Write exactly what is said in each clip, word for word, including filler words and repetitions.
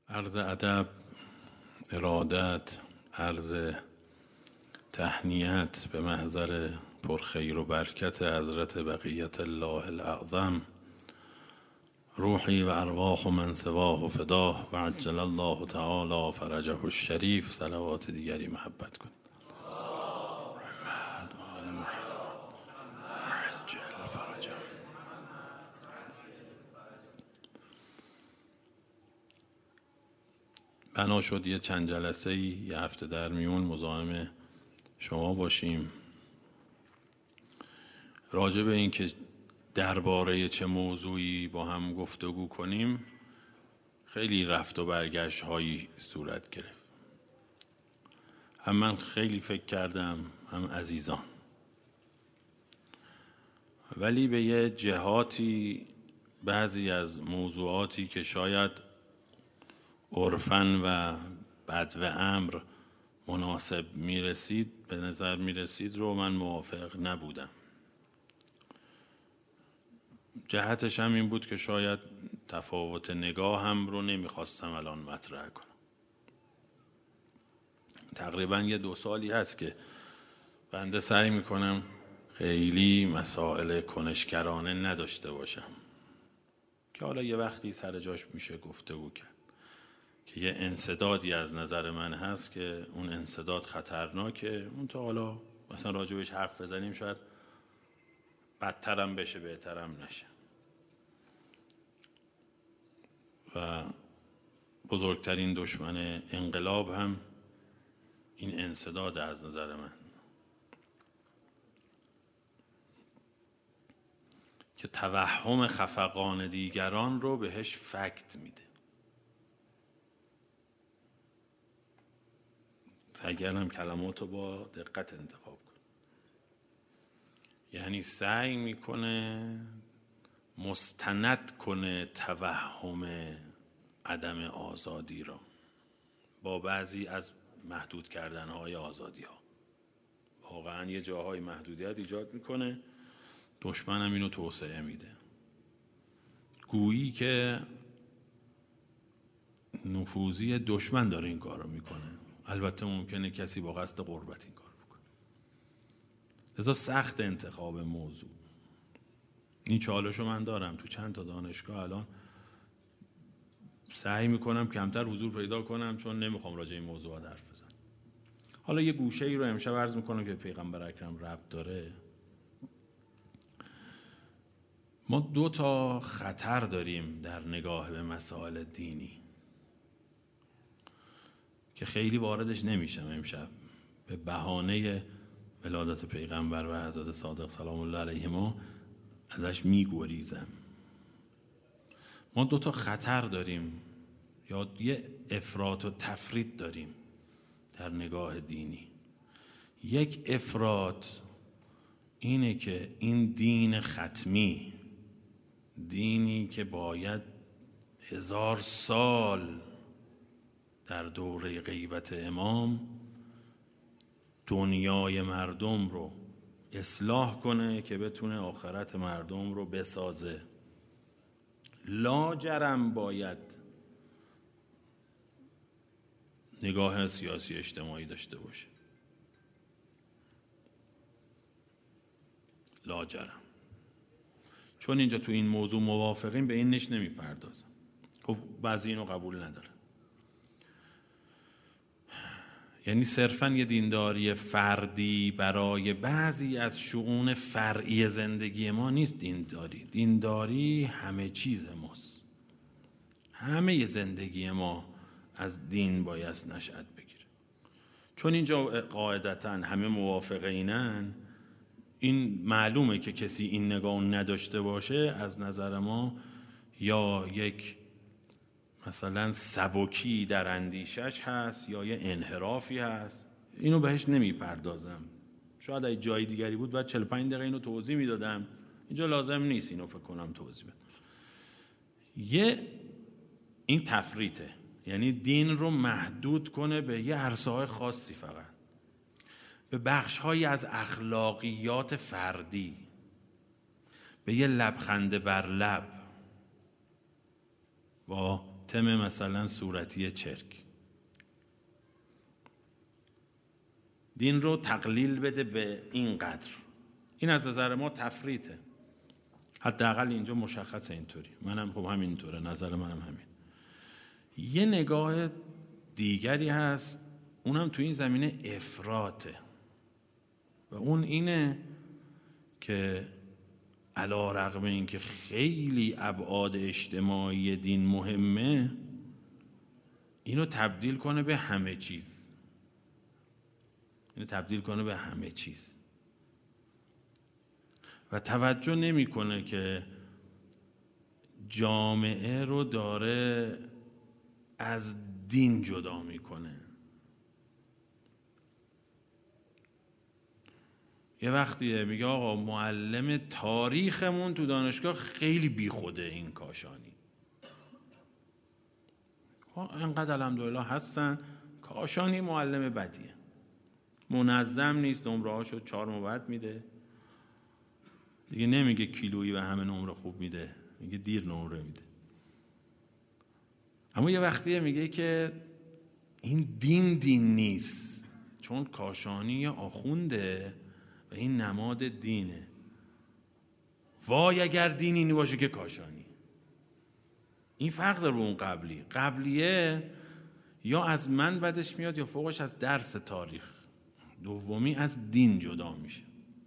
عرض ادب، ارادت، عرض تهنیت به محضر پرخیر و برکت حضرت بقیت الله الاعظم، روحی و ارواح و من سواه و فداه و عجل الله تعالی فرجه الشریف. صلوات دیگری محبت کن. بنا شد یه چند جلسه ای یه هفته در میون مزاحم شما باشیم راجع به این که درباره چه موضوعی با هم گفتگو کنیم. خیلی رفت و برگشت هایی صورت گرفت. هم من خیلی فکر کردم، هم عزیزان، ولی به یه جهاتی بعضی از موضوعاتی که شاید عرفاً و بدو امر مناسب میرسید به نظر میرسید رو من موافق نبودم. جهتش هم این بود که شاید تفاوت نگاه هم رو نمیخواستم الان مطرح کنم. تقریبا یه دو سالی هست که بنده سعی میکنم خیلی مسائل کنشگرانه نداشته باشم که حالا یه وقتی سر جاش میشه گفتگو کرد، که یه انسدادی از نظر من هست که اون انسداد خطرناکه. اون تا حالا مثلا راجبش حرف بزنیم شاید بدترم بشه بهترم نشه. و بزرگترین دشمن انقلاب هم این انسداد از نظر من، که توهم خفقان دیگران رو بهش فکت میده. سعی کردم کلمات رو با دقت انتخاب کنم. یعنی سعی میکنه مستند کنه توهم عدم آزادی را با بعضی از محدود کردنهای آزادی ها. واقعا یه جاهای محدودیت ایجاد میکنه، دشمنم اینو توسعه میده، گویی که نفوذی دشمن داره این کار رو میکنه. البته ممکنه کسی با قصد قربت این کار بکنه. لذا سخت انتخاب موضوع. این چالشو من دارم تو چند تا دانشگاه. الان سعی میکنم کمتر حضور پیدا کنم چون نمیخوام راجع این موضوعات حرف بزنم. حالا یه گوشه ای رو امشب عرض میکنم که پیغمبر اکرم ربط داره. ما دو تا خطر داریم در نگاه به مسائل دینی که خیلی واردش نمیشم امشب به بهانه ولادت پیغمبر و حضرت صادق سلام الله علیهما ازش میگریزم. ما دو تا خطر داریم یا یه افراط و تفرید داریم در نگاه دینی. یک افراط اینه که این دین ختمی، دینی که باید هزار سال در دوره غیبت امام دنیای مردم رو اصلاح کنه که بتونه آخرت مردم رو بسازه، لاجرم باید نگاه سیاسی اجتماعی داشته باشه. لاجرم. چون اینجا تو این موضوع موافقیم به این نش نمی پردازم. خب بعضی اینو قبول ندارن. یعنی صرفاً یه دینداری فردی برای بعضی از شؤون فرعی زندگی ما نیست. دینداری دینداری همه چیز ماست. همه زندگی ما از دین باید نشأت بگیره. چون اینجا قاعدتاً همه موافق اینن، این معلومه که کسی این نگاه نداشته باشه از نظر ما یا یک مثلا سبکی در اندیشش هست یا یه انحرافی هست. اینو بهش نمی پردازم. شاید اگه جای دیگری بود بعد چهل و پنج دقیقه اینو توضیح می دادم. اینجا لازم نیست اینو فکر کنم توضیح بدم. یه این تفریطه، یعنی دین رو محدود کنه به یه عرصه‌های خاصی، فقط به بخش‌هایی از اخلاقیات فردی، به یه لبخند بر لب با خاتم مثلا صورتی چرک. دین رو تقلیل بده به این قدر، این از نظر ما تفریطه. حداقل اینجا مشخصه اینطوری. منم خب همینطوره، نظر منم همین. یه نگاه دیگری هست، اونم تو این زمینه افراطه و اون اینه که علی رغم این که خیلی ابعاد اجتماعی دین مهمه، اینو تبدیل کنه به همه چیز. اینو تبدیل کنه به همه چیز و توجه نمیکنه که جامعه رو داره از دین جدا میکنه. یه وقتیه میگه آقا معلم تاریخمون تو دانشگاه خیلی بی خوده این کاشانی. انقدر الحمدلله هستن. کاشانی معلم بدیه، منظم نیست، نمره هاشو چهار موبت میده دیگه، نمیگه کیلویی و همه نمره خوب میده، میگه دیر نمره میده. اما یه وقتیه میگه که این دین دین نیست، چون کاشانی یا آخونده و این نماد دینه. وای اگر دین اینی باشه که کاشانی. این فرق داره با اون قبلی. قبلیه یا از من بدش میاد یا فوقش از درس تاریخ، دومی از دین جدا میشه.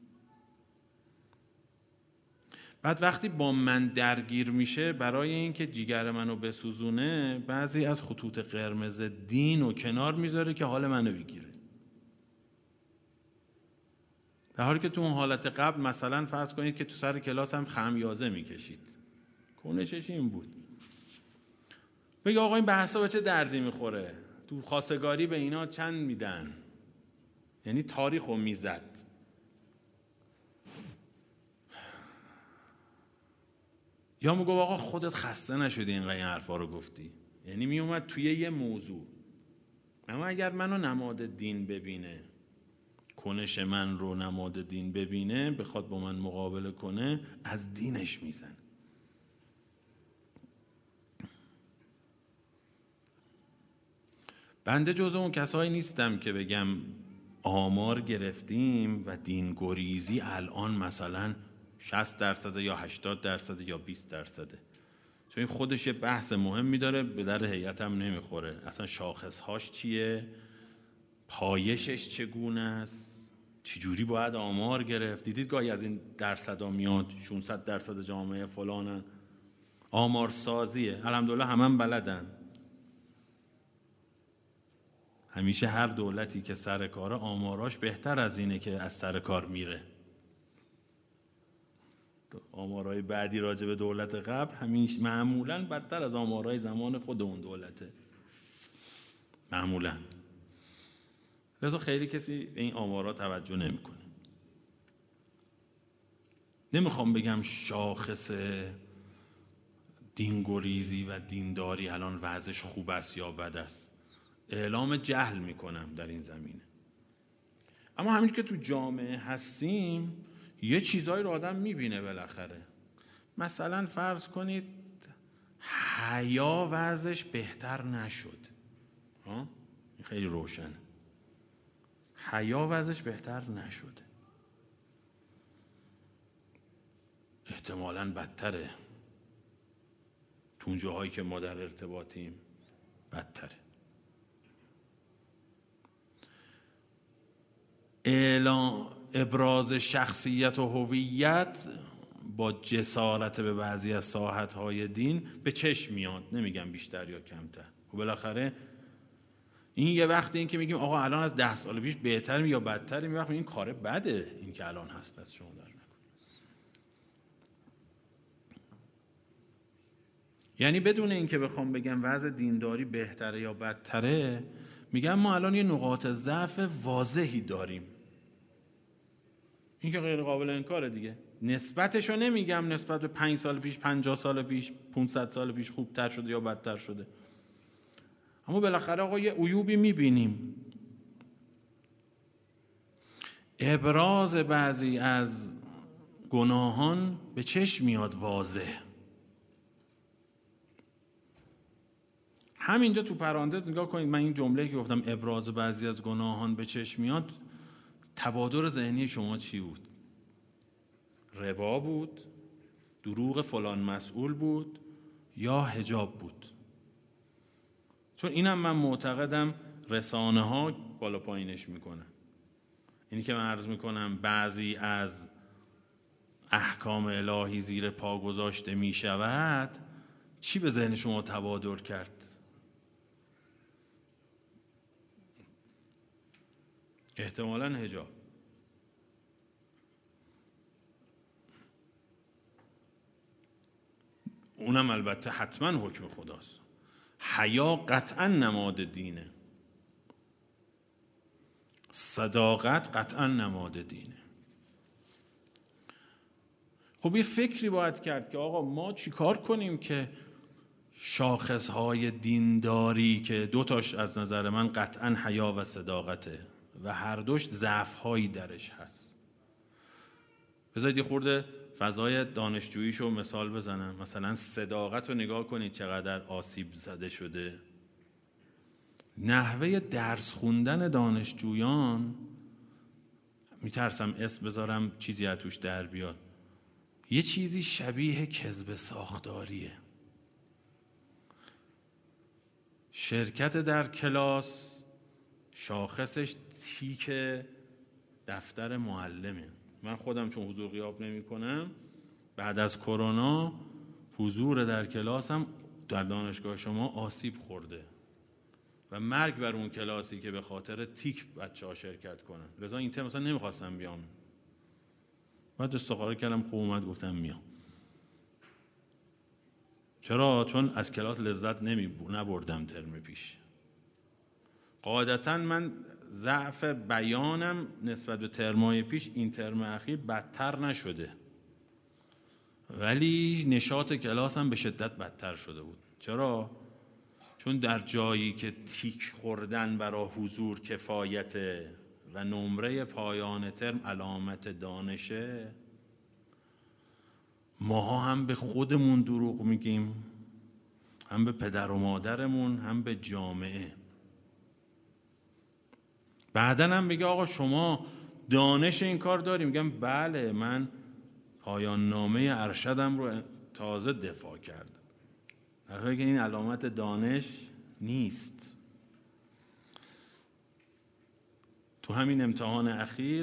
بعد وقتی با من درگیر میشه، برای اینکه جیگر منو بسوزونه بعضی از خطوط قرمز دین رو کنار میذاره که حال منو بگیره، در حالی که تو اون حالت قبل مثلا فرض کنید که تو سر کلاس هم خمیازه میکشید، کنشش این بود بگه آقا این بحثا به چه دردی میخوره، تو خواستگاری به اینا چند میدن، یعنی تاریخ رو میزد. یا میگه آقا خودت خسته نشدی اینقدر این حرفا رو گفتی، یعنی میومد توی یه موضوع. اما اگر منو نماد دین ببینه، کنش من رو نماد دین ببینه، بخواد با من مقابله کنه، از دینش میزن. بنده جزو اون کسایی نیستم که بگم آمار گرفتیم و دین گریزی الان مثلا شصت درصد یا هشتاد درصد یا بیست درصده، چون این خودش یه بحث مهمی داره، به در هیئت هم نمیخوره. اصلا شاخصهاش چیه، پایشش چگونه است، چجوری باید آمار گرفت. دیدید گاهی از این درصدا میاد ششصد درصد جامعه فلانه، آمار سازیه. الحمدلله همه هم بلدن. همیشه هر دولتی که سر کاره آماراش بهتر از اینه که از سر کار میره. آمارهای بعدی راجع به دولت قبل همیشه معمولاً بدتر از آمارهای زمان خود اون دولته، معمولاً. لذا خیلی کسی به این آمارها توجه نمیکنه. نمیخوام بگم شاخص دینگریزی و دینداری الان وضعش خوب است یا بد است، اعلام جهل میکنم در این زمینه. اما همین که تو جامعه هستیم یه چیزایی رو آدم میبینه بالاخره. مثلا فرض کنید حیا وضعش بهتر نشد، ها؟ خیلی روشن، حیا وضعش بهتر نشده، احتمالاً بدتره. تو اون جاهایی که ما در ارتباطیم بدتره. اعلام ابراز شخصیت و هویت با جسارت به بعضی از ساحت‌های دین به چشم میاد، نمیگم بیشتر یا کمتر. و بالاخره این یه وقتی این که میگیم آقا الان از ده سال پیش بهتریم یا بدتریم، یه وقت این کار بده این که الان هست، از شما در نکن. یعنی بدون این که بخوام بگم وضع دینداری بهتره یا بدتره، میگم ما الان یه نقاط ضعف واضحی داریم. این که غیر قابل انکاره دیگه. نسبتشو نمیگم نسبت به پنج سال پیش، پنجاه سال پیش، پانصد سال پیش خوبتر شده یا بدتر شده، اما بالاخره آقا یه عیوبی میبینیم. ابراز بعضی از گناهان به چشم میاد واضح. همینجا تو پرانتز نگاه کنید، من این جمله که گفتم ابراز بعضی از گناهان به چشم میاد، تبادر ذهنی شما چی بود؟ ربا بود، دروغ فلان مسئول بود، یا حجاب بود؟ چون اینم من معتقدم رسانه ها بالا پایینش میکنن. اینی که من عرض میکنم بعضی از احکام الهی زیر پا گذاشته میشود، چی به ذهن شما تبادر کرد؟ احتمالاً حجاب. اونم البته حتما حکم خداست. حیا قطعا نماد دینه، صداقت قطعا نماد دینه. خب یه فکری باید کرد که آقا ما چی کار کنیم که شاخصهای دینداری که دوتاش از نظر من قطعا حیا و صداقته و هر دوش ضعف‌هایی درش هست. بذارید یه خورده فضای دانشجوییشو مثال بزنم. مثلا صداقت رو نگاه کنید چقدر آسیب زده شده. نحوه درس خوندن دانشجویان، میترسم اسم بذارم چیزی از توش در بیاد، یه چیزی شبیه کذب ساختاریه. شرکت در کلاس شاخصش تیک دفتر معلمه. من خودم چون حضور غیاب نمی کنم، بعد از کرونا حضور در کلاسم در دانشگاه شما آسیب خورده و مرگ بر اون کلاسی که به خاطر تیک بچه ها شرکت کنن. لذا این تیم مثلا نمیخواستم بیام، بعد استخاره کردم خوب اومد گفتم میام. چرا؟ چون از کلاس لذت نمی نبردم ترم پیش. قاعدتا من ضعف بیانم نسبت به ترمای پیش این ترم اخیر بدتر نشده، ولی نشاط کلاسم به شدت بدتر شده بود. چرا؟ چون در جایی که تیک خوردن برای حضور کفایته و نمره پایان ترم علامت دانشه، ماها هم به خودمون دروغ میگیم، هم به پدر و مادرمون، هم به جامعه. بعدن هم میگه آقا شما دانش این کار داری؟ میگم بله، من پایان نامه ارشدم رو تازه دفاع کردم، در حالی که این علامت دانش نیست. تو همین امتحان اخیر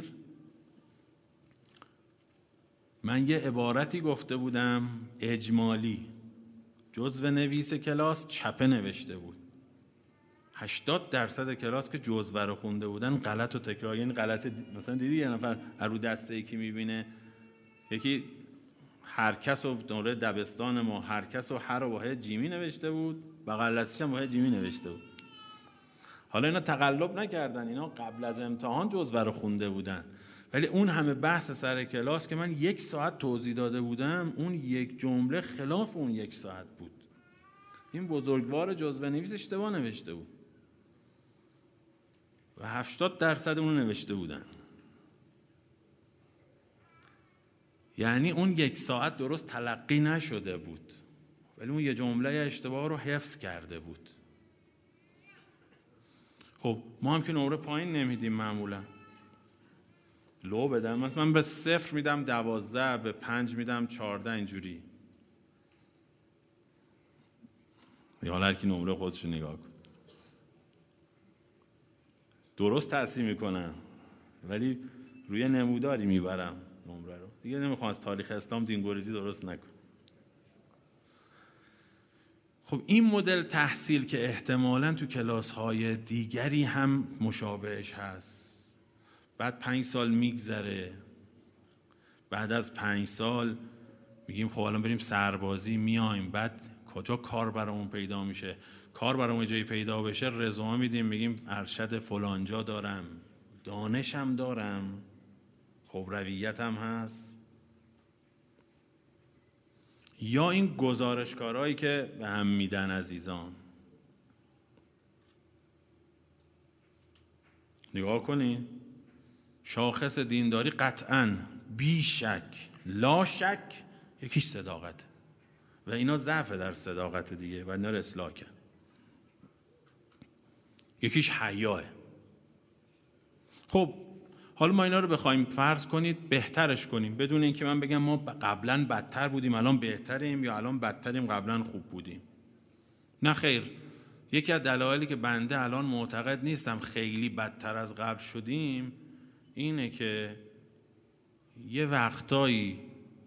من یه عبارتی گفته بودم اجمالی، جزو نویس کلاس چپه نوشته بود. هشتاد درصد کلاس که جزوه رو خونده بودن غلط و تکرار، یعنی غلط مثلا دیدی یه نفر رو دسته یکی میبینه یکی هر کس و دوره دبستان ما هر کس و هر واحد جیمی نوشته بود، بغل دستش هم واحد جیمی نوشته بود. حالا اینا تقلب نکردن، اینا قبل از امتحان جزوه رو خونده بودن، ولی اون همه بحث سر کلاس که من یک ساعت توضیح داده بودم، اون یک جمله خلاف اون یک ساعت بود. این بزرگوار جزوه نویس اشتباه نوشته بود و هفتاد درصد اون نوشته بودن. یعنی اون یک ساعت درست تلقی نشده بود، ولی اون یه جمله اشتباه رو حفظ کرده بود. خب ما هم که نمره پایین نمیدیم معمولا، لو بدم، من به صفر میدم دوازده، به پنج میدم چارده، اینجوری. حالا هر کی نمره خودش رو نگاه کن. درست تحصیل میکنم ولی روی نموداری میبرم نمره رو. دیگه نمیخوام از تاریخ اسلام دینگوریزی درست نکن. خب این مدل تحصیل که احتمالاً تو کلاس‌های دیگری هم مشابهش هست، بعد پنج سال میگذره، بعد از پنج سال میگیم خب الان بریم سربازی، میایم، بعد کجا کار برامون پیدا میشه؟ کار برامون جایی پیدا بشه رزومه میدیم، میگیم ارشد فلانجا دارم، دانشم دارم، خب رویتم هست. یا این گزارشکارهایی که به هم میدن عزیزان، نگاه کنین، شاخص دینداری قطعاً بی شک لا شک یکیش صداقت و اینا ضعف در صداقت دیگه و اینا رو اصلاح کن. یکیش حیاه. خب حالا ما اینا رو بخوایم فرض کنید بهترش کنیم، بدون اینکه من بگم ما قبلا بدتر بودیم الان بهتریم یا الان بدتریم قبلا خوب بودیم. نه خیر. یکی از دلایلی که بنده الان معتقد نیستم خیلی بدتر از قبل شدیم اینه که یه وقتایی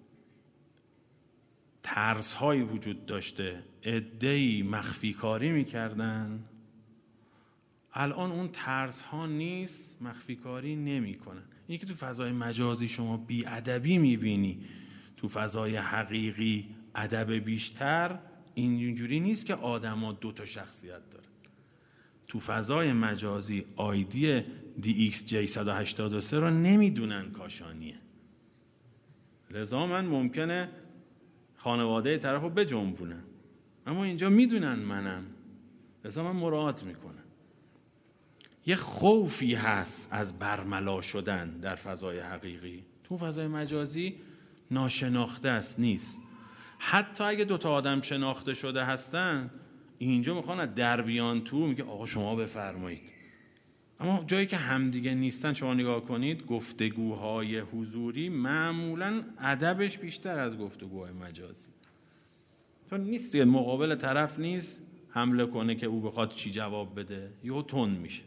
ترس‌هایی وجود داشته، عده‌ای مخفی کاری می‌کردن، الان اون ترس‌ها نیست، مخفی کاری نمی‌کنن. اینی که تو فضای مجازی شما بی‌ادبی می‌بینی، تو فضای حقیقی ادب بیشتر، اینجوری نیست که آدم‌ها دو تا شخصیت دارن. تو فضای مجازی آیدی دی ایکس جی صد و هشتاد و سه رو نمیدونن کاشانیه، لذا من ممکنه خانواده طرف رو بجنبونم، اما اینجا میدونن منم، لذا من مراعات میکنم. یه خوفی هست از برملا شدن در فضای حقیقی، تو فضای مجازی ناشناخته است، نیست. حتی اگه دوتا آدم شناخته شده هستن، اینجا میخوان از در بیان تو، میگه آقا شما بفرمایید. اما جایی که همدیگه نیستن، شما نگاه کنید گفتگوهای حضوری معمولاً ادبش بیشتر از گفتگوهای مجازی، چون نیست دیگه، مقابل طرف نیست حمله کنه که او بخواد چی جواب بده، یهو تند میشه.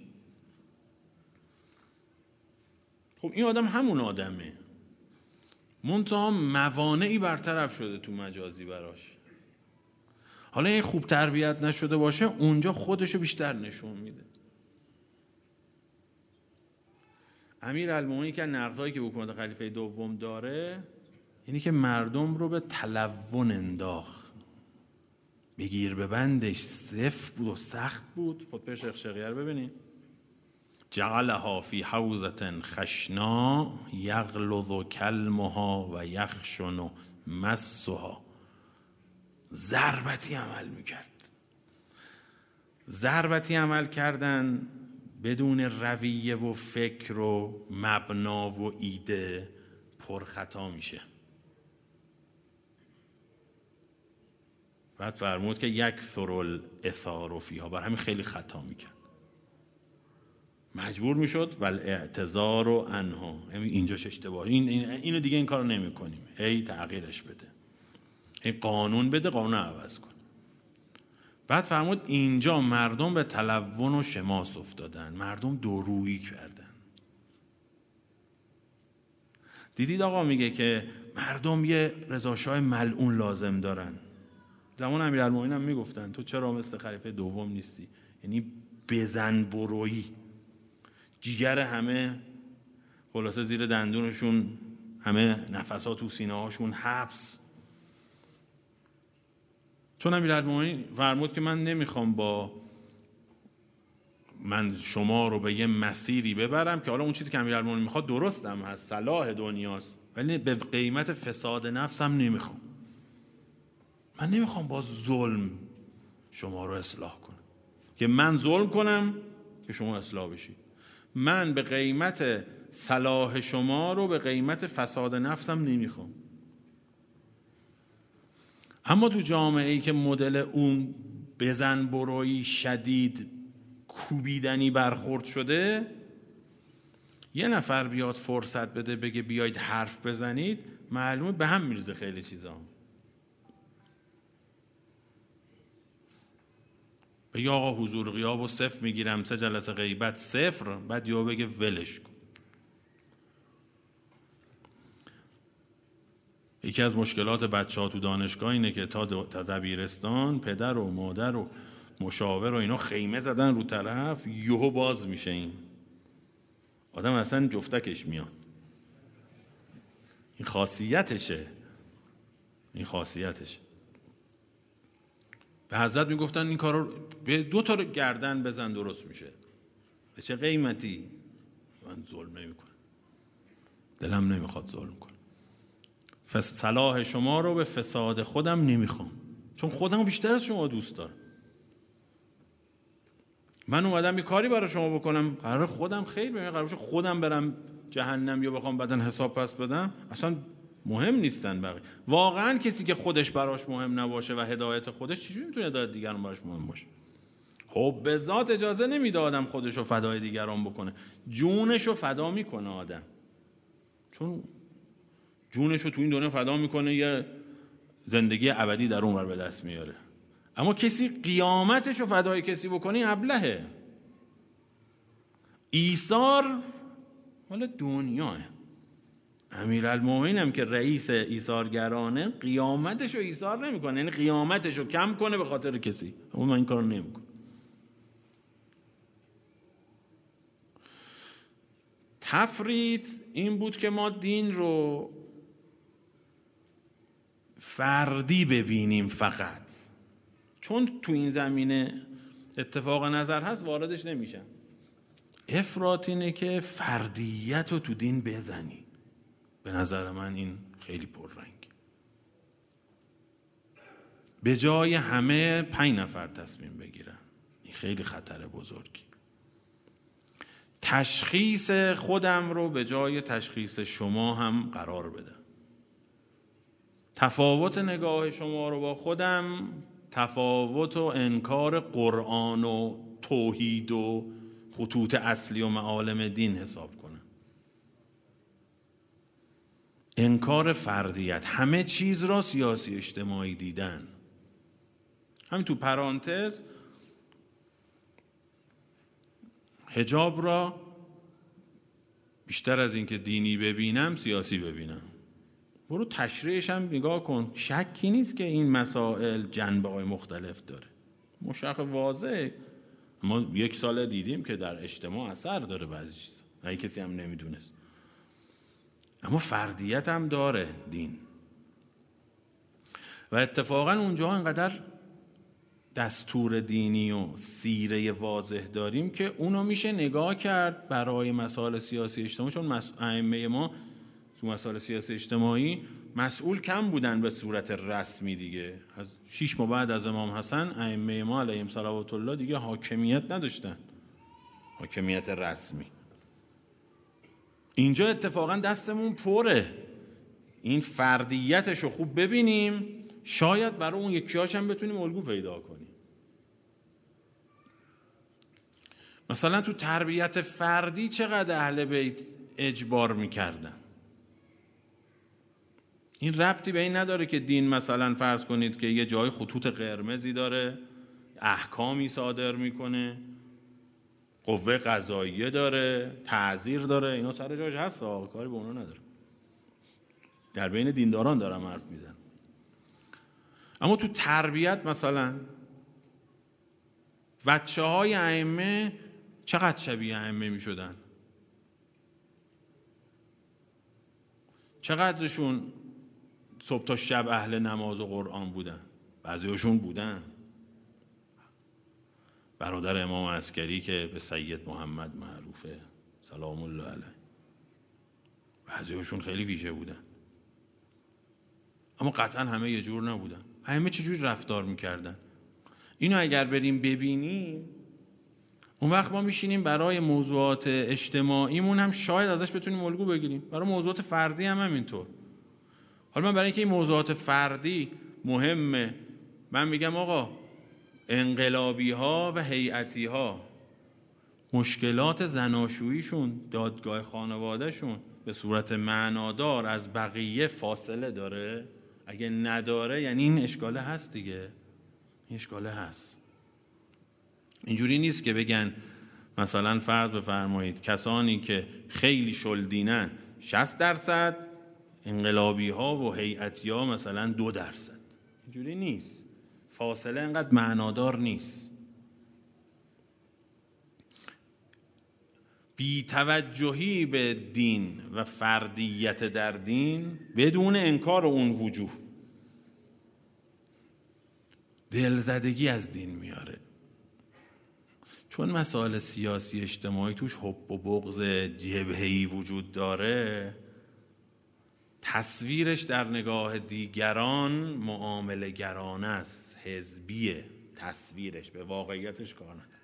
خب این آدم همون آدمه، منتها موانعی برطرف شده تو مجازی براش. حالا این خوب تربیت نشده باشه، اونجا خودشو بیشتر نشون میده. امیرالمومنین که نقضایی که حکومت خلیفه دوم داره اینی که مردم رو به تلون انداخت، بگیر به بندش سفت بود و سخت بود. خود پر شیخ شقیه رو ببینید، جعلها فی حوزة خشنا یغلظ کلمها و یخشن مسها. ضربتی عمل میکرد، ضربتی عمل کردن بدون رویه و فکر و مبنا و ایده پرخطا میشه. بعد فرمود که یکثر الاثار فیها، بر همین خیلی خطا میکرد، مجبور میشد والاعتذار عنها، اینجاش اشتباه، این اینو دیگه این کارو نمیکنیم، هی تغییرش بده، هی قانون بده، قانون عوض کن. بعد فرمود اینجا مردم به تلون و شماس افتادن، مردم دورویی کردن. دیدید آقا میگه که مردم یه رضاشاه ملعون لازم دارن. زمان امیرالمومنین هم میگفتن تو چرا مثل خلیفه دوم نیستی، یعنی بزن برویی، جیگر همه خلاصه زیر دندونشون، همه نفسات تو سینه هاشون حبس. چون امیرالمومنین فرمود که من نمیخوام با من شما رو به یه مسیری ببرم که حالا اون چیزی که امیرالمومنین میخواد درستم هست، صلاح دنیاست، ولی به قیمت فساد نفسم نمیخوام. من نمیخوام با ظلم شما رو اصلاح کنم، که من ظلم کنم که شما اصلاح بشید. من به قیمت صلاح شما رو به قیمت فساد نفسم نمیخوام. اما تو جامعه‌ای که مدل اون بزن بروی شدید کوبیدنی برخورد شده، یه نفر بیاد فرصت بده بگه بیایید حرف بزنید، معلومه به هم میرزه خیلی چیزا. بگه آقا حضور غیاب و صفر میگیرم، سه جلسه غیبت صفر، بعد یا بگه ولش کن. یکی از مشکلات بچه ها تو دانشگاه اینه که تا دبیرستان پدر و مادر و مشاور و اینا خیمه زدن رو طرف، یهو باز میشه، این آدم اصلا جفتکش میاد. این خاصیتشه، این خاصیتشه. به حضرت میگفتن این کارو به دو تا گردن بزن درست میشه. به چه قیمتی؟ من ظلم نمیکنم، دلم نمیخواد ظلم کنم. صلاح شما رو به فساد خودم نمیخوام، چون خودم بیشتر از شما دوست دارم. من اومدم یه کاری برای شما بکنم، قرار خودم خیر ببینم، قرار باشه خودم برم جهنم یا بخوام بعدن حساب پس بدم، اصلا مهم نیستن بقیه. واقعا کسی که خودش براش مهم نباشه و هدایت خودش، چجوری میتونه هدایت دیگران براش مهم باشه؟ حب ذات اجازه نمیده آدم خودشو فدای دیگران بکنه، جونشو فدا میکنه آدم، چون جونشو تو این دنیا فدا میکنه یه زندگی ابدی در اون ور به دست میاره. اما کسی قیامتشو فدای کسی بکنی ابلهه. ایثار مال دنیاه. امیرالمومنین هم که رئیس ایثارگرانه قیامتشو ایثار نمیکنه، یعنی قیامتشو کم کنه به خاطر کسی، اما من این کارو نمیکنم. تفرید این بود که ما دین رو فردی ببینیم فقط، چون تو این زمینه اتفاق نظر هست واردش نمیشم. افراط اینه که فردیت رو تو دین بزنی. به نظر من این خیلی پررنگ. به جای همه پنج نفر تصمیم بگیرن، این خیلی خطر بزرگی. تشخیص خودم رو به جای تشخیص شما هم قرار بدم. تفاوت نگاه شما رو با خودم تفاوت و انکار قرآن و توحید و خطوط اصلی و معالم دین حساب کنم. انکار فردیت، همه چیز را سیاسی اجتماعی دیدن. همین تو پرانتز حجاب را بیشتر از این که دینی ببینم سیاسی ببینم. برو تشریحش هم نگاه کن، شکی نیست که این مسائل جنبه‌های مختلف داره، مشخص واضح. ما یک سال دیدیم که در اجتماع اثر داره بعضی چیزا، اگه کسی هم نمیدونست. اما فردیت هم داره دین. و اتفاقا اونجا انقدر دستور دینی و سیره واضح داریم که اونو میشه نگاه کرد برای مسائل سیاسی اجتماعی، چون ائمه ما تو مسائل سیاسی اجتماعی مسئول کم بودن به صورت رسمی دیگه. از شش ماه بعد از امام حسن ائمه ما علیهم صلوات الله دیگه حاکمیت نداشتن، حاکمیت رسمی. اینجا اتفاقا دستمون پره، این فردیتشو خوب ببینیم، شاید برای اون یکیاش هم بتونیم الگو پیدا کنیم. مثلا تو تربیت فردی چقدر اهل بیت اجبار میکردن. این ربطی به این نداره که دین مثلا فرض کنید که یه جای خطوط قرمزی داره، احکامی صادر میکنه، قوه قضاییه داره، تعزیر داره، اینا سر جاش هست، کاری به اونا نداره. در بین دینداران دارم حرف میزن. اما تو تربیت مثلا بچه های ائمه چقدر شبیه ائمه می شدن، چقدرشون صبح تا شب اهل نماز و قرآن بودن. بعضیشون بودن. برادر امام عسکری که به سید محمد معروفه سلام الله علیه، بعضیشون خیلی ویژه بودن، اما قطعا همه یه جور نبودن. همه چجوری رفتار میکردن اینو اگر بریم ببینیم، اون وقت ما میشینیم برای موضوعات اجتماعیمون هم شاید ازش بتونیم الگو بگیریم، برای موضوعات فردی هم همینطور. حالا من برای اینکه این موضوعات فردی مهمه، من میگم آقا انقلابی ها و هیئتی ها مشکلات زناشوییشون، دادگاه خانوادهشون به صورت معنادار از بقیه فاصله داره؟ اگه نداره یعنی این اشکاله هست دیگه، این اشکاله هست. اینجوری نیست که بگن مثلا فرض بفرمایید کسانی که خیلی شلدینن شصت درصد، انقلابی ها و هیئتی ها مثلا دو درصد. اینجوری نیست، فاصله انقدر معنادار نیست. بی توجهی به دین و فردیت در دین بدون انکار اون وجوه دلزدگی از دین میاره. چون مسائل سیاسی اجتماعی توش حب و بغض جبهه‌ای وجود داره، تصویرش در نگاه دیگران معامله گرانه است، حزبیه، تصویرش به واقعیتش کار نداره،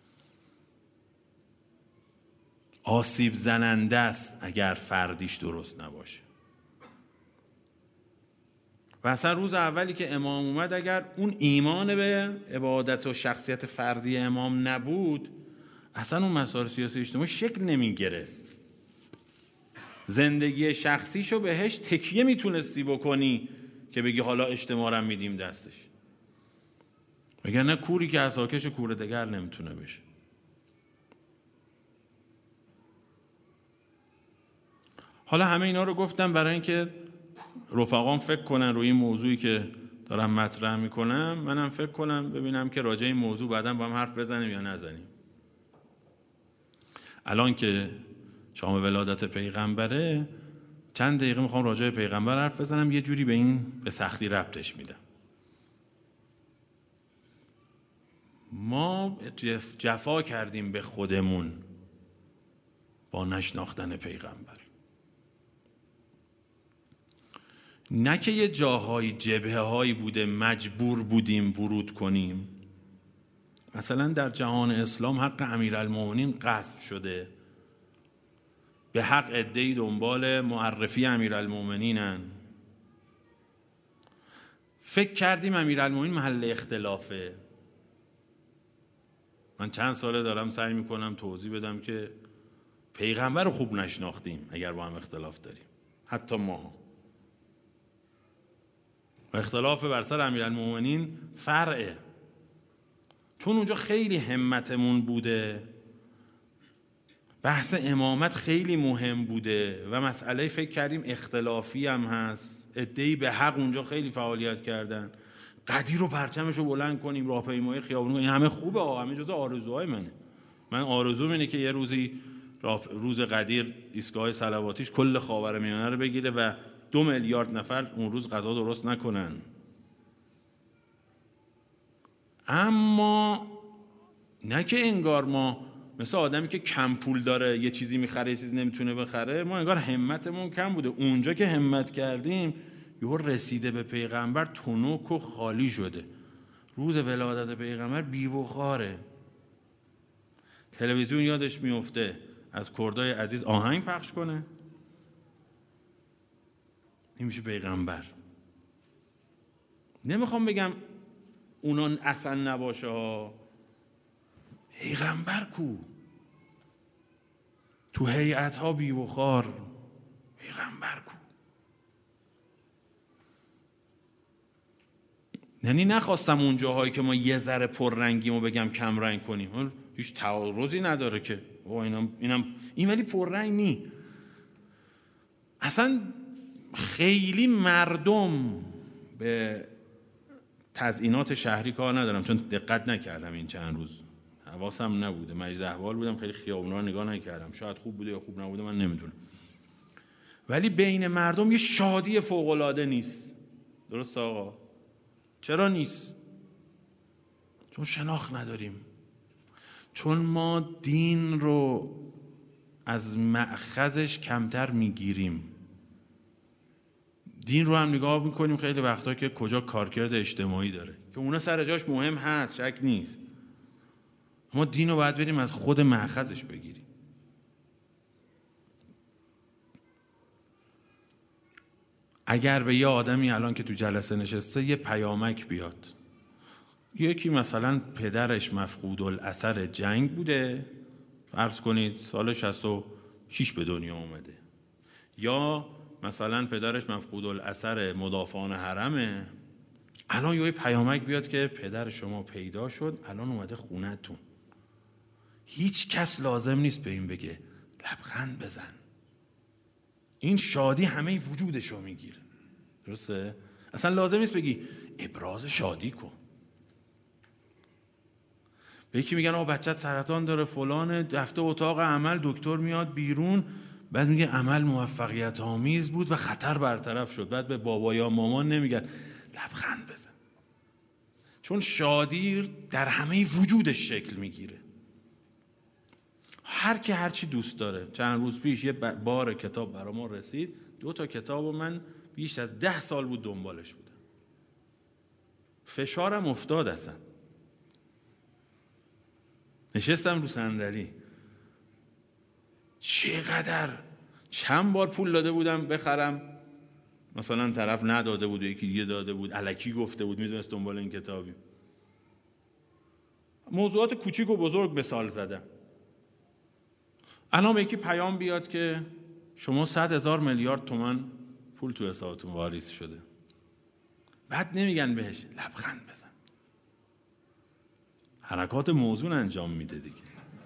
آسیب زننده است اگر فردیش درست نباشه. و اصلا روز اولی که امام اومد اگر اون ایمان به عبادت و شخصیت فردی امام نبود، اصلا اون مسائل سیاسی اجتماعی شکل نمی گرفت. زندگی شخصیشو بهش تکیه میتونستی بکنی که بگی حالا اجتماع رو میدیم دستش، وگرنه کوری که عصاکش کور دگر نمیتونه بشه. حالا همه اینا رو گفتم برای اینکه رفقام فکر کنن روی این موضوعی که دارم مطرح میکنم، منم فکر کنم ببینم که راجع این موضوع بعداً با هم حرف بزنیم یا نزنیم. الان که شام ولادت پیغمبره، چند دقیقه میخوام راجع به پیغمبر حرف بزنم، یه جوری به این به سختی ربطش میدم. ما جفا کردیم به خودمون با نشناختن پیغمبر. نه که یه جاهای جبهه هایی بوده مجبور بودیم ورود کنیم. مثلا در جهان اسلام حق امیرالمومنین غصب شده، به حق عده‌ای دنبال معرفی امیرالمومنینن. فکر کردیم امیرالمومنین محل اختلافه. من چند ساله دارم سعی میکنم توضیح بدم که پیغمبر رو خوب نشناختیم اگر با هم اختلاف داریم، حتی ما. و اختلاف بر سر امیرالمومنین فرعه، چون اونجا خیلی همتمون بوده، بحث امامت خیلی مهم بوده و مسئله فکر کردیم اختلافی هم هست. عده‌ای به حق اونجا خیلی فعالیت کردن، قدیر و پرچمش رو بلند کنیم، راهپیمایی خیابون کنیم، همه خوبه ها، همه جزء آرزوهای منه. من آرزوم اینه که یه روزی روز قدیر ایستگاه صلواتیش کل خاورمیانه رو بگیره و دو میلیارد نفر اون روز غذا درست نکنن. اما نه که انگار ما مثل آدمی که کم پول داره یه چیزی میخره یه چیزی نمیتونه بخره، ما انگار همتمون کم بوده. اونجا که همت کردیم یهو رسیده به پیغمبر تنک و خالی شده. روز ولادت پیغمبر بی بخاره. تلویزیون یادش میفته از کردای عزیز آهنگ پخش کنه، این میشه پیغمبر. نمیخوام بگم اونا اصلا نباشه ها، پیغمبر کو؟ تو هیئت ها بی بخار، پیغمبر کو؟ یعنی نخواستم اون جاهایی که ما یه ذره پررنگیمو بگم کم رنگ کنیم، هیچ تعارضی نداره که اینم اینم این ولی پررنگ نی. اصلا خیلی مردم به تزیینات شهری کار ندارم، چون دقت نکردم این چند روز، حواسم نبوده، مریض احوال بودم، خیلی خیابونا رو نگاه نکردم، شاید خوب بوده یا خوب نبوده من نمیدونم. ولی بین مردم یه شادی فوق العاده نیست. درست آقا؟ چرا نیست؟ چون شناخت نداریم، چون ما دین رو از مأخذش کمتر میگیریم. دین رو هم نگاه میکنیم خیلی وقتا که کجا کارکرد اجتماعی داره، که اونا سر جاش مهم هست، شک نیست، اما دین رو باید بریم از خود مأخذش بگیریم. اگر به یه آدمی الان که تو جلسه نشسته یه پیامک بیاد، یکی مثلا پدرش مفقود الاثر جنگ بوده، فرض کنید سال شصت و شش به دنیا اومده، یا مثلا پدرش مفقود الاثر مدافعان حرمه، الان یه پیامک بیاد که پدر شما پیدا شد، الان اومده خونه‌تون، هیچ کس لازم نیست به این بگه لبخند بزن، این شادی همه وجودشو میگیره. درسته؟ اصلا لازم نیست بگی ابراز شادی کن. به یکی میگن آقا بچت سرطان داره فلان، رفته اتاق عمل، دکتر میاد بیرون، بعد میگه عمل موفقیت آمیز بود و خطر برطرف شد، بعد به بابا یا مامان نمیگن لبخند بزن، چون شادی در همه وجودش شکل میگیره. هر کی هر چی دوست داره. چند روز پیش یه بار کتاب برای ما رسید، دو تا کتاب و من بیش از ده سال بود دنبالش بودم، فشارم افتاد، اصلا نشستم رو صندلی، چقدر چند بار پول داده بودم بخرم، مثلا طرف نداده بود و یکی دیگه داده بود، الکی گفته بود، میدونست دنبال این کتابی. موضوعات کوچیک و بزرگ به سال زدم. الان به یکی پیام بیاد که شما صد هزار میلیارد تومان پول تو حسابتون واریز شده، بعد نمیگن بهش لبخند بزن، حرکات موزون انجام میده دیگه.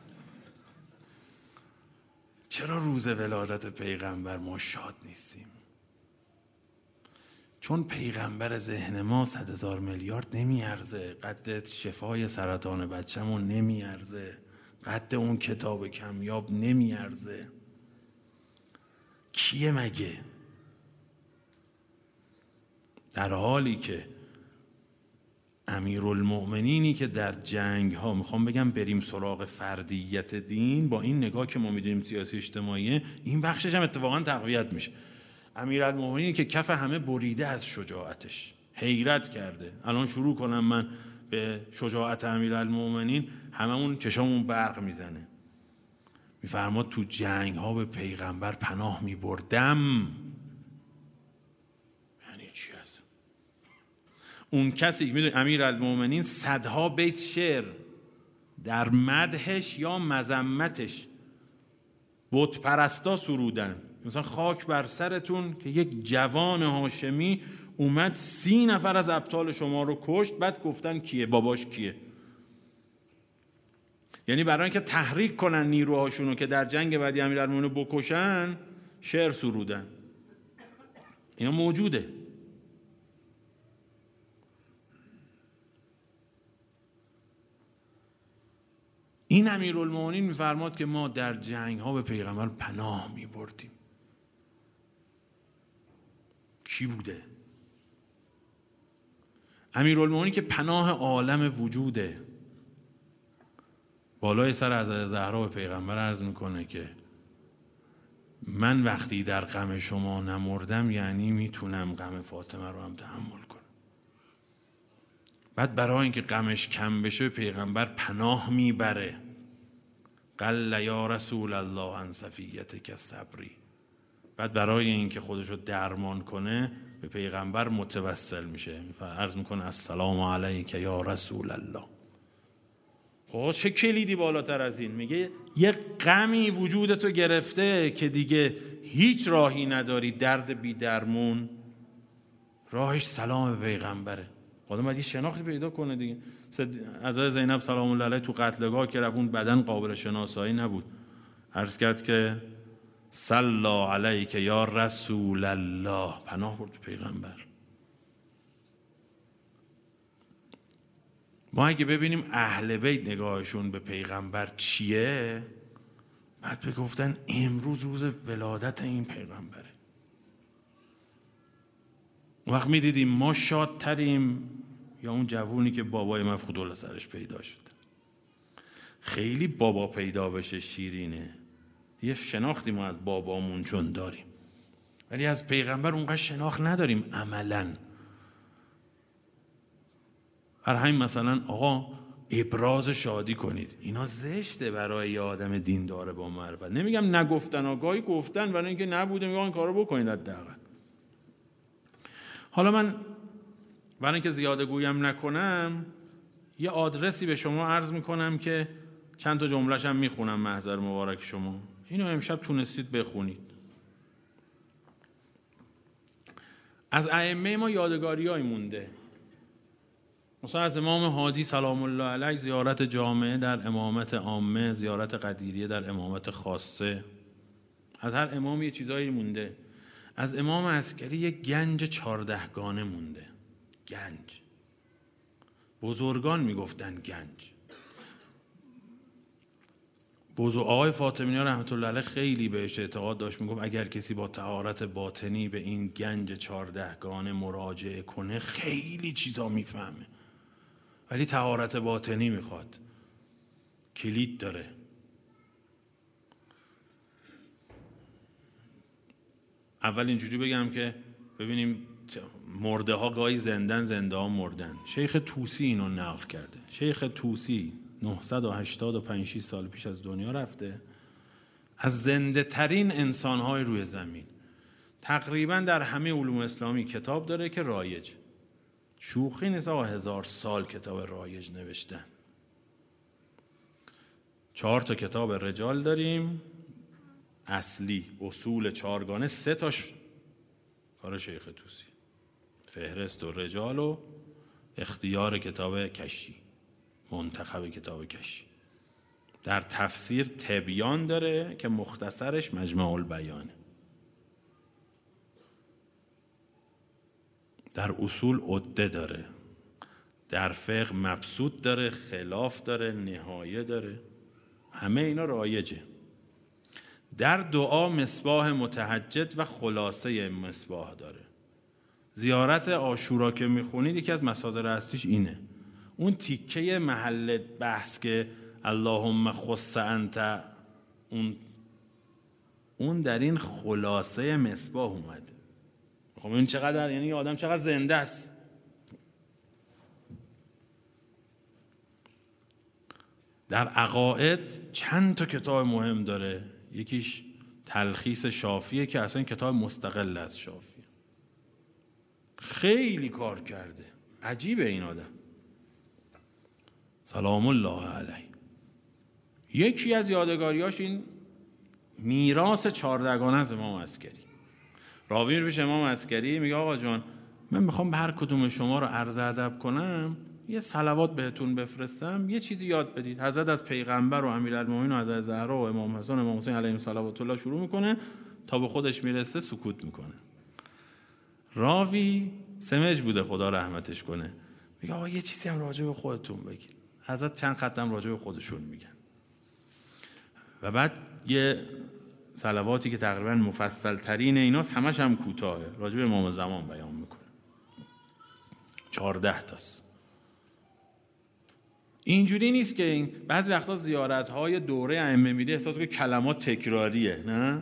چرا روز ولادت پیغمبر ما شاد نیستیم؟ چون پیغمبر ذهن ما صد هزار میلیارد نمیارزه، قد شفای سرطان بچه‌مون نمیارزه، قد اون کتاب کمیاب نمیارزه. کیه مگه؟ در حالی که امیرالمؤمنینی که در جنگ ها، میخوام بگم بریم سراغ فردیت دین، با این نگاه که ما میدونیم سیاسی اجتماعیه، این بخشش هم اتفاقا تقویت میشه. امیرالمؤمنینی که کف همه بریده از شجاعتش، حیرت کرده. الان شروع کنم من به شجاعت امیرالمؤمنین، هممون چشامون برق میزنه. میفرماد تو جنگ ها به پیغمبر پناه میبردم. یعنی چی هست؟ اون کسی که میدونی امیرالمؤمنین صدها بیت شعر در مدحش یا مذمتش بت پرستا سرودن. مثلا خاک بر سرتون که یک جوان هاشمی اومد سی نفر از ابطال شما رو کشت، بعد گفتن کیه؟ باباش کیه؟ یعنی برای اینکه تحریک کنن نیروهاشونو که در جنگ بعدی امیرالمؤمنین رو بکشن، شعر سرودن. اینا موجوده. این امیرالمؤمنین میفرماد که ما در جنگ ها به پیغمبر پناه میبردیم. کی بوده؟ امیرالمؤمنین که پناه عالم وجوده. بالای سر حضرت زهرا به پیغمبر عرض میکنه که من وقتی در غم شما نمردم، یعنی میتونم غم فاطمه رو هم تحمل کنم. بعد برای اینکه غمش کم بشه پیغمبر پناه میبره. قل یا رسول الله عن صفیتک صبری. بعد برای اینکه خودشو درمان کنه به پیغمبر متوسل میشه، عرض میکنه السلام علیک یا رسول الله. خب چه کلیدی بالاتر از این؟ میگه یک غمی وجودتو گرفته که دیگه هیچ راهی نداری، درد بی درمون، راهش سلام به پیغمبره. آدم باید یه شناختی پیدا کنه دیگه. حضرت زینب سلام الله علیها تو قتلگاه که رفت، اون بدن قابل شناسایی نبود، عرض کرد که صلی علیک یا رسول الله، پناه برد به پیغمبر. ما اگه ببینیم اهل بیت نگاهشون به پیغمبر چیه، بعد بگفتن امروز روز ولادت این پیغمبره. وقت میدیدیم ما شادتریم یا اون جوونی که بابای مفقود الله سرش پیدا شد. خیلی بابا پیدا بشه شیرینه، یه شناختی ما از بابامون چون داریم، ولی از پیغمبر اونقدر شناخت نداریم عملاً. هر همین مثلا آقا ابراز شادی کنید، اینا زشته برای یه آدم دیندار با معرفت. نمیگم نگفتن، آگاهی گفتن، برای اینکه نبوده میگم این کارو بکنید حداقل. حالا من برای اینکه زیاده گویم نکنم یه آدرسی به شما عرض میکنم که چند تا جمله‌ش هم میخونم محضر مبارک شما. اینو امشب تونستید بخونید. از ائمه ما یادگاری‌هایی مونده. مثلا از امام هادی سلام الله علیه زیارت جامعه در امامت عامه، زیارت قدیریه در امامت خاصه. از هر امام یه چیزایی مونده. از امام عسکری یه گنج چهاردهگانه مونده. گنج. بزرگان میگفتن گنج. بزرگ آقای فاطمی رحمت الله علیه خیلی بهش اعتقاد داشت، میگفت اگر کسی با طهارت باطنی به این گنج چهاردهگانه مراجعه کنه خیلی چیزا میفهمه. ولی طهارت باطنی میخواد، کلید داره. اول اینجوری بگم که ببینیم مرده ها گاهی زندن، زنده ها مردن. شیخ طوسی اینو نقل کرده. شیخ طوسی نهصد و هشتاد و پنج سال پیش از دنیا رفته، از زنده ترین انسان های روی زمین. تقریبا در همه علوم اسلامی کتاب داره که رایج. شوخی نیست آقا، هزار سال کتاب رایج نوشتن. چهار تا کتاب رجال داریم اصلی، اصول چهارگانه، سه تاش کار شیخ طوسی، فهرست و رجال و اختیار کتاب کشی، منتخب کتاب کشی. در تفسیر تبیان داره که مختصرش مجمع البیانه. در اصول عده داره، در فقه مبسوط داره، خلاف داره، نهایه داره، همه اینا رایجه. در دعا مصباح متهجد و خلاصه مصباح داره. زیارت عاشورا که میخونید یکی از مصادر اصلیش اینه. اون تیکه محل بحث که اللهم خص انت، اون اون در این خلاصه مصباح اومده. خب این چقدر، یعنی آدم چقدر زنده است. در عقاید چند تا کتاب مهم داره. یکیش تلخیص شافیه که اصلا کتاب مستقل از شافیه. خیلی کار کرده. عجیبه این آدم. سلام الله علیه. یکی از یادگاریاش این میراث چهاردگانه از امام عسکری. راوی میره پیش امام عسکری میگه آقا جان من میخوام به هر کدوم شما رو عرض ادب کنم، یه صلوات بهتون بفرستم، یه چیزی یاد بدید. حضرت از پیغمبر و امیرالمومنین و حضرت زهرا و امام حسن و امام حسین علیهم صلوات الله شروع میکنه تا به خودش میرسه سکوت میکنه. راوی سمج بوده خدا رحمتش کنه، میگه آقا یه چیزی هم راجع به خودتون بگید. حضرت چند خطم راجع به خودشون میگن و بعد یه صلواتی که تقریبا مفصل ترین ایناست، همش هم کوتاهه، راجع به امام زمان بیان میکنه. چهارده تاست. اینجوری نیست که این بعضی وقتا زیارت‌های دوره ائمه میده احساس که کلمات تکراریه. نه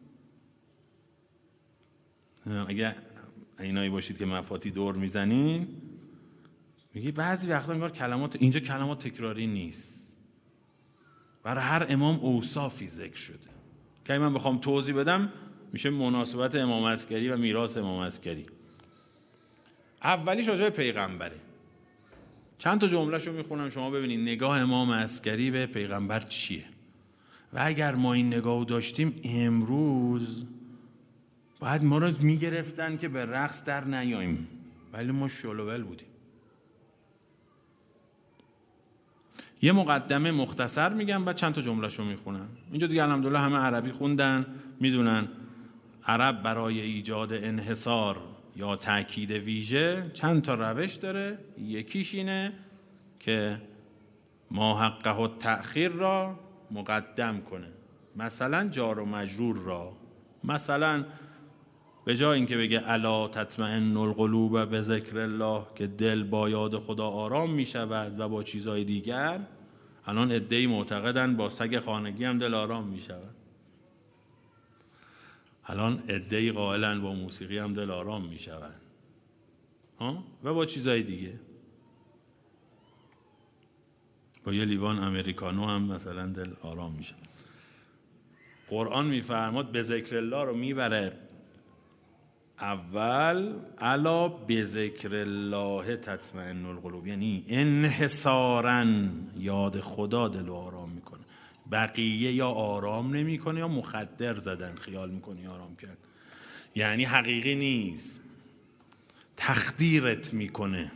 اگه اینایی باشید که مفاتی دور میزنین میگی بعضی وقتا انگار کلمات، اینجا کلمات تکراری نیست. برای هر امام اوصافی ذکر شده که من بخوام توضیح بدم میشه مناسبت امام عسکری و میراث امام عسکری. اولیش راجع به پیغمبره. چند تا جمله‌شو میخونم شما ببینید نگاه امام عسکری به پیغمبر چیه. و اگر ما این نگاهو داشتیم امروز باید ما رو میگرفتن که به رقص در نیاییم، ولی ما شلوول بودیم. یه مقدمه مختصر میگم بعد چند تا جمله‌شو میخونم. اینجا دیگه الحمدلله همه عربی خوندن، میدونن عرب برای ایجاد انحصار یا تأکید ویژه چند تا روش داره. یکیش اینه که ما حقه و تأخیر را مقدم کنه، مثلا جار و مجرور را، مثلا به جای اینکه بگه الا تطمئن القلوب به ذکر الله که دل با یاد خدا آرام می شود و با چیزهای دیگر، الان عده‌ای معتقدن با سگ خانگی هم دل آرام می شود. الان عده‌ای قائلن با موسیقی هم دل آرام می شود ها؟ و با چیزهای دیگه، با یه لیوان امریکانو هم مثلا دل آرام می شود. قرآن می فرماد به ذکر الله رو می بره اول، الا به ذکر الله تطمئن القلوب، یعنی انحصاراً یاد خدا دل رو آرام میکنه. بقیه یا آرام نمیکنه یا مخدر زدن خیال میکنی آرام کرد، یعنی حقیقی نیست، تخدیرت میکنه.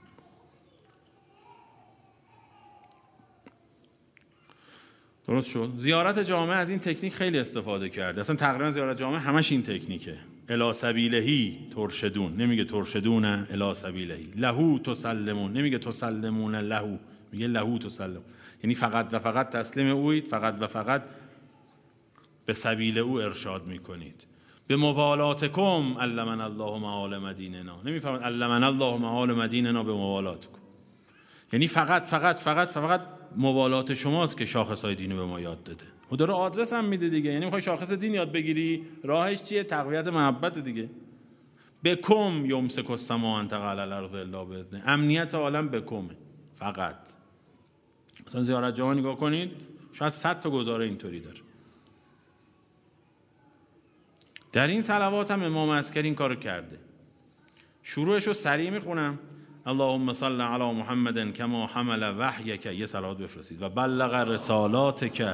درست شد؟ زیارت جامع از این تکنیک خیلی استفاده کرده. اصلا تقریبا زیارت جامع همش این تکنیکه. الی سبیلهی ترشدون، نمیگه ترشدون الی سبیلهی. لهو تسلمون، نمیگه تسلمون لهو، میگه لهو تسلم، یعنی فقط و فقط تسلیم اوید، فقط و فقط به سبیل او ارشاد میکنید. به موالاتکم علمنا الله معال مدیننا، نمیفهمید علمنا الله معال مدیننا به موالاتکم، یعنی فقط فقط فقط فقط موالات شماست که شاخصهای دینی به ما یاد داده. و داره آدرس هم میده دیگه، یعنی میخوای شاخص دین یاد بگیری راهش چیه؟ تقویت محبت دیگه. بکم یمسک السماء ان تقع علی الارض الا باذنه، امنیت عالم بکمه فقط. مثلا زیارت جامع نگاه کنید شاید صد تا گزاره اینطوری داره. در این صلوات هم امام عسکری این کارو کرده. شروعش رو سریع میخونم. اللهم صل علی محمد کما حمل وحیک، یه صلوات بفرستید، و بلغ رسالاتک.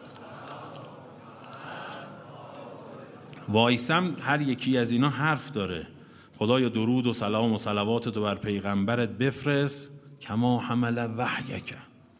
وایسم هر یکی از اینا حرف داره. خدایا درود و سلام و صلوات تو بر پیغمبرت بفرست کما حمل وحیک.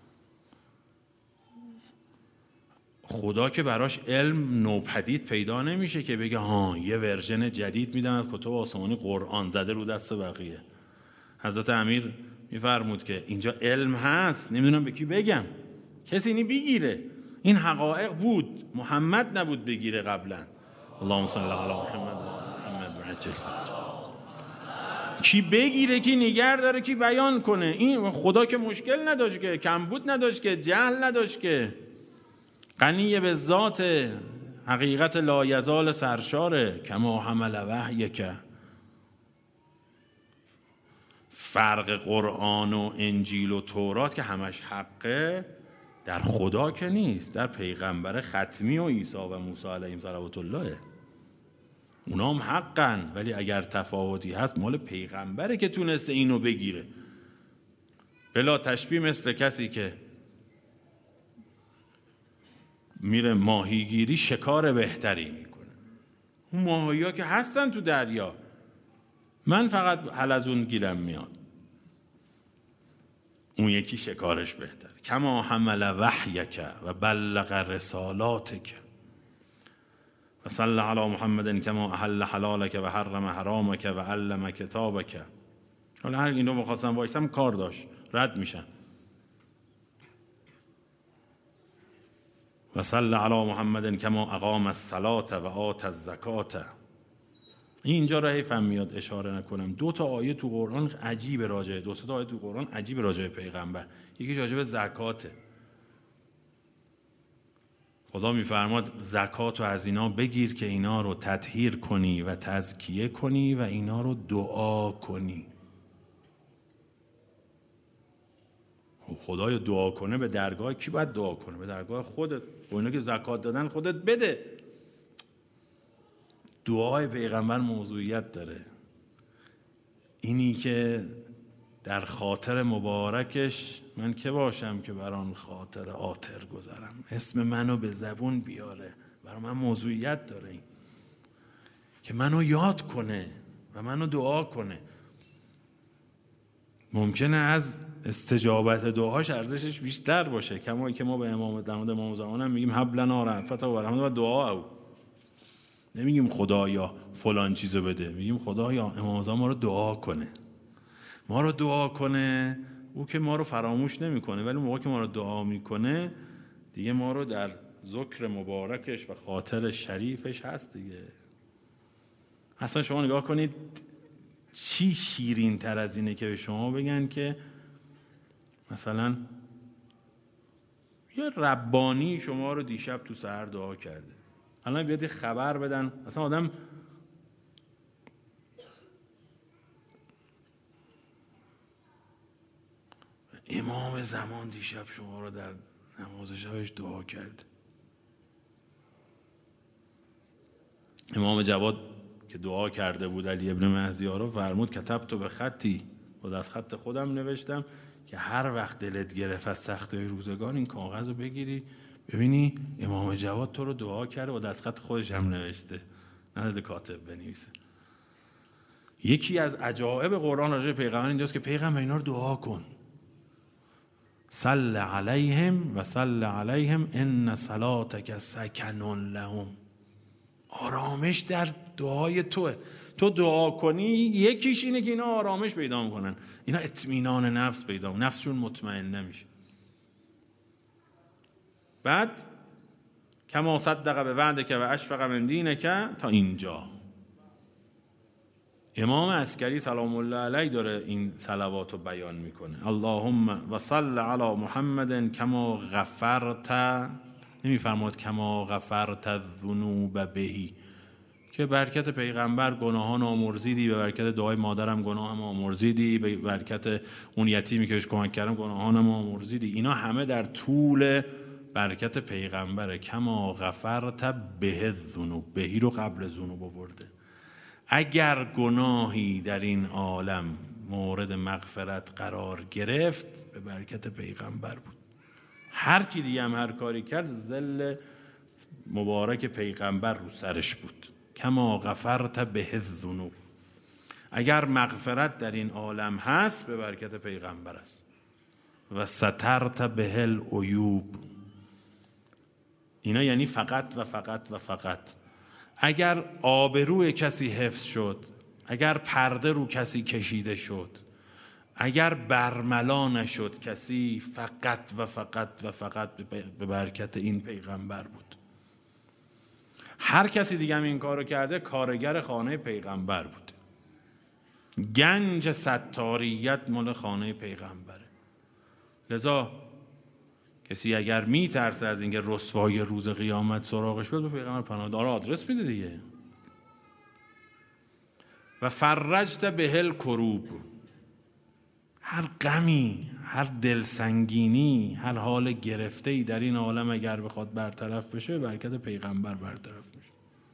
خدا که براش علم نوپدید پیدا نمیشه که بگه ها یه ورژن جدید میدن از کتب آسمانی قرآن زده رو دست بقیه. حضرت امیر میفرمود که اینجا علم هست، نمیدونم به کی بگم، کسی اینی بگیره. این حقایق بود، محمد نبود بگیره قبلا. اللهم صل علی محمد و محمد و عجل فرجه. کی بگیره، کی نگه داره، کی بیان کنه. این خدا که مشکل نداشت، که کمبود نداشت، که جهل نداشت، که غنی به ذات، حقیقت لایزال سرشاره. کما حمل وحیک. فرق قرآن و انجیل و تورات که همش حقه، در خدا که نیست، در پیغمبر ختمی و عیسی و موسی علیهم صلوات الله. اونا هم حقن، ولی اگر تفاوتی هست مال پیغمبره که تونسته اینو بگیره. بلا تشبیه مثل کسی که میره ماهیگیری شکار بهتری میکنه. اون ماهی‌ها که هستن تو دریا، من فقط حلزون گیرم میاد، اون یکی شکارش بهتر. کما حمل وحیک و بلغ رسالاتک و صلی علی محمد کما احل حلالک و حرم حرامک و علم کتابک. حالا هر اینو بخواستم وایسم کار داشت، رد میشن. و صلی علی محمد کما اقام الصلاة و آت الزکاة. اینجا را حیفم میاد اشاره نکنم. دو تا آیه تو قرآن عجیب راجعه، دو تا آیه تو قرآن عجیب راجعه پیغمبر. یکی راجعه به زکاته. خدا میفرماد زکات رو از اینا بگیر که اینا رو تطهیر کنی و تزکیه کنی و اینا رو دعا کنی. خدایا دعا کنه به درگاه کی باید دعا کنه؟ به درگاه خودت. و اینا که زکات دادن خودت بده. دعای پیغمبر موضوعیت داره. اینی که در خاطر مبارکش من که باشم که بر آن خاطر آتر گذرم، اسم منو به زبون بیاره، برای من موضوعیت داره. این که منو یاد کنه و منو دعا کنه. ممکنه از استجابت دعاش ارزشش بیشتر باشه، کما که ما به امام دماد امام زمان هم میگیم هب لنا رأفت و رحمت و دعا. او نمیگیم خدایا فلان چیزو بده، میگیم خدایا امام زمان ما رو دعا کنه، ما رو دعا کنه. او که ما رو فراموش نمیکنه، ولی موقع که ما رو دعا میکنه دیگه ما رو در ذکر مبارکش و خاطر شریفش هست دیگه. اصلا شما نگاه کنید چی شیرین تر از اینه که به شما بگن که مثلا یه ربانی شما رو دیشب تو سحر دعا کرده. الان بیاد خبر بدن، اصلا آدم امام زمان دیشب شما رو در نماز شبش دعا کرد. امام جواد که دعا کرده بود علی ابن مهدیارو فرمود کتبت به خطی، و از خط خودم نوشتم که هر وقت دلت گرفت از سختی روزگار این کاغذ رو بگیری ببینی امام جواد تو رو دعا کرده و از خط خودش هم نوشته، نه کاتب بنویسه. یکی از عجایب قرآن راجع به پیغمبر اینجاست که پیغمبر اینا رو دعا کن. صل علیهم و صل علیهم ان صلاتک سکن لهم. آرامش در دعای توه. تو دعا کنی یکیش اینه که اینا آرامش پیدا میکنن، اینا اطمینان نفس پیدا میکنن، نفسشون مطمئن نمیشه. بعد کما صدق به وعدک و اشفق من دینک تا اینجا. امام عسکری سلام الله علیه داره این صلوات رو بیان میکنه. اللهم و صل علی محمد کما غفرت، نمیفرماد کما غفرت الذنوب بهی، که برکت پیغمبر گناهان آمرزیدی، به برکت دعای مادرم گناهم آمرزیدی، به برکت اون یتیمی که بهش کمک کردم گناهانم آمرزیدی. اینا همه در طول برکت پیغمبره. کما غفرت به الذنوب، بهی رو قبل ذنوب آورده. اگر گناهی در این عالم مورد مغفرت قرار گرفت به برکت پیغمبر بود. هر کی دیگه هم هر کاری کرد ظل مبارک پیغمبر رو سرش بود. کما غفرت به الذنوب، اگر مغفرت در این عالم هست به برکت پیغمبر است. و سترت به العیوب، اینا یعنی فقط و فقط و فقط. اگر آبروی کسی حفظ شد، اگر پرده رو کسی کشیده شد، اگر برملا نشد کسی، فقط و فقط و فقط به برکت این پیغمبر بود. هر کسی دیگه هم این کارو کرده کارگر خانه پیغمبر بود. گنج ستاریت مال خانه پیغمبره. لذا کسی اگر می ترسه از اینکه رسوای روز قیامت سراغش بیاد، به پیغمبر پناه داره، آدرس میده دیگه. و فرجت به الکروب، هر غمی، هر دلسنگینی، هر حال گرفته‌ای در این عالم اگر بخواد برطرف بشه، برکت پیغمبر برطرف میشه.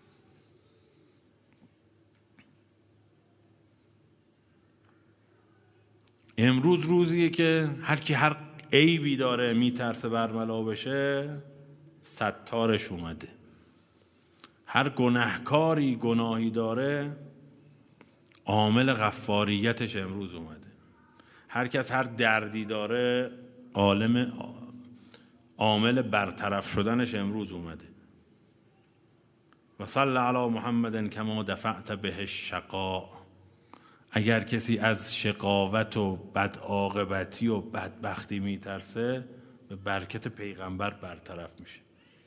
امروز روزیه که هر کی هر عیبی داره میترسه برملا بشه، ستارش اومده. هر گناهکاری گناهی داره، عامل غفاریتش امروز اومده. هر کس هر دردی داره، عالم عامل برطرف شدنش امروز اومده. و صلی علی محمد کما دفعت به الشقاء، اگر کسی از شقاوت و بدعاقبتی و بدبختی میترسه، به برکت پیغمبر برطرف میشه.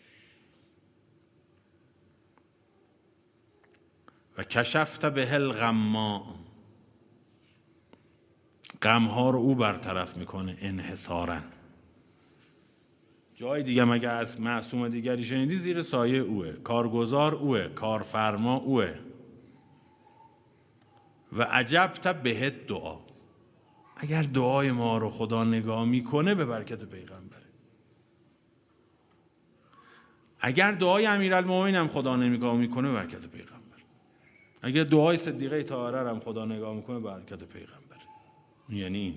و کشفت به الغما، غمها رو او برطرف میکنه انحصارا. جای دیگه مگه از معصوم دیگری شنیدی؟ زیر سایه اوه، کارگزار اوه، کارفرما اوه. و عجبت به دعا، اگر دعای ما رو خدا نگاه میکنه به برکت پیغمبره. اگر دعای امیرالمومنین هم خدا نگاه میکنه به برکت پیغمبر. اگر دعای صدیقه طاهره هم خدا نگاه میکنه به برکت پیغمبر. یعنی این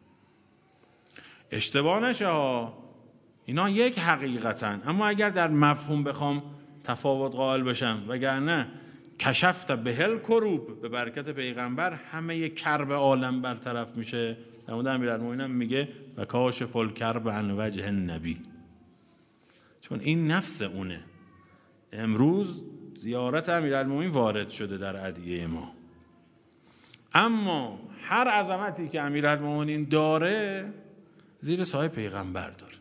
اشتباه نشه ها، اینا یک حقیقتن، اما اگر در مفهوم بخوام تفاوت قائل بشم، وگرنه کشفت به الکروب، به برکت پیغمبر همه کرب عالم برطرف میشه. در مورد امیرالمومنین میگه و کاشف الکرب عن وجه النبی، چون این نفس اونه. امروز زیارت امیرالمومنین وارد شده در ادعیه ما، اما هر عظمتی که امیرالمومنین داره زیر سایه پیغمبر داره.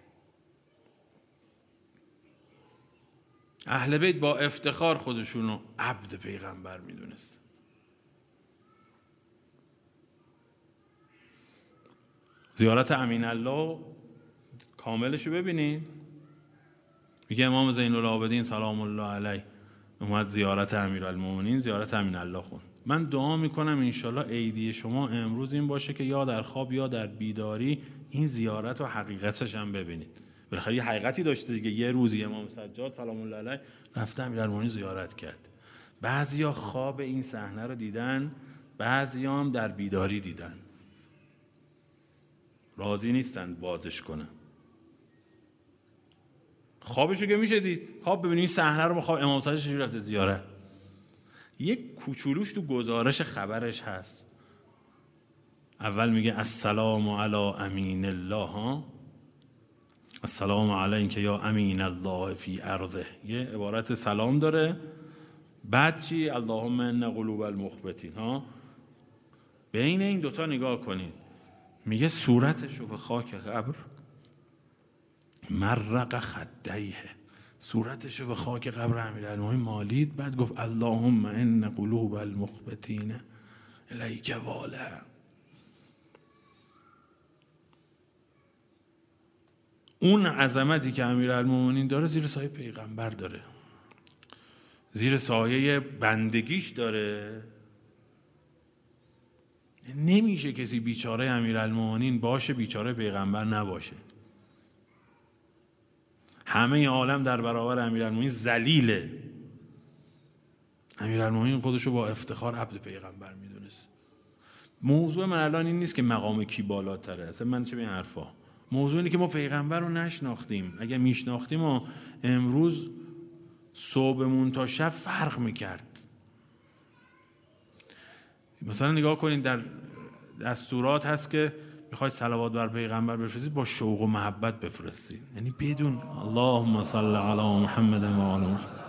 اهل بیت با افتخار خودشونو عبد پیغمبر میدونست. زیارت امین الله کاملشو ببینین. میگه امام زین العابدین سلام الله علیه اومد زیارت امیرالمومنین، زیارت امین الله خون. من دعا میکنم انشالله عیدی شما امروز این باشه که یا در خواب یا در بیداری این زیارت و حقیقتش هم ببینید. بالاخره یه حقیقتی داشته دیگه. یه روزی امام سجاد سلام الله علیه رفته امیرالمومنین زیارت کرد. بعضیا خواب این صحنه رو دیدن، بعضیا هم در بیداری دیدن، راضی نیستن بازش کنن. خوابشو که میشه دید، خواب ببینید این صحنه رو. خواب امام سجاد چجوری رفته زیارت. یک کوچولوش تو گزارش خبرش هست. اول میگه السلام علی امین الله، ها السلام علیک یا امین الله فی ارضه، یه عبارت سلام داره. بعد چی؟ اللهم ان قلوب المخبتین. ها بین این دوتا نگاه کنید. میگه صورتشو به خاک قبر مرق خدیه، صورتشو به خاک قبر امیرالمومنین مالید. بعد گفت اللهم ان قلوب المخبتین الیک واله. اون عظمتی که امیرالمومنین داره زیر سایه پیغمبر داره، زیر سایه بندگیش داره. نمیشه کسی بیچاره امیرالمومنین باشه بیچاره پیغمبر نباشه. همه عالم در برابر امیرالمومنین ذلیله. امیرالمومنین خودشو با افتخار عبد پیغمبر میدونست. موضوع من الان این نیست که مقام کی بالاتره، اصلا من چه به این حرفا. موضوع اینه که ما پیغمبر رو نشناختیم. اگه میشناختیم ما امروز صبحمون تا شب فرق میکرد. مثلا نگاه کنید در دستورات هست که میخواید صلوات بر پیغمبر بفرستید با شوق و محبت بفرستید، یعنی بدون اللهم صل علی محمد و آل محمد.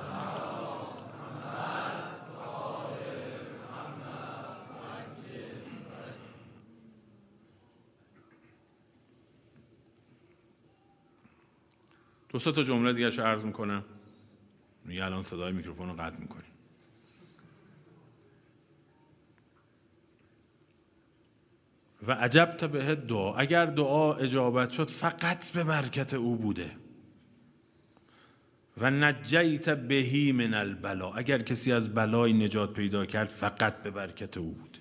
دو سه تا جمله دیگه شو عرض میکنم، میگه الان صدای میکروفون رو قطع میکنیم. و عجبت به دعا، اگر دعا اجابت شد فقط به برکت او بوده. و نجیت بهی من البلا، اگر کسی از بلای نجات پیدا کرد فقط به برکت او بود.